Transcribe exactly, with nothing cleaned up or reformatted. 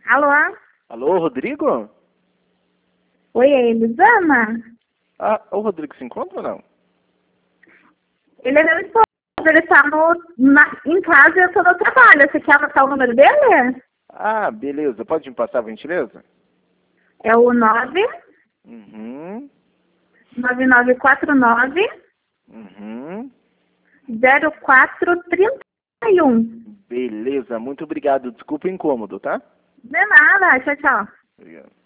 Alô? Alô, Rodrigo? Oi, é Elisama? Ah, o Rodrigo se encontra ou não? Ele é meu esposo, ele tá no, na, em casa e eu tô no trabalho. Você quer anotar o número dele? Ah, beleza. Pode me passar, por gentileza? É o nove Uhum. nove nove quatro nove Uhum. zero quatro três um. Beleza, muito obrigado. Desculpa o incômodo, tá? De nada, tchau, tchau. Obrigado.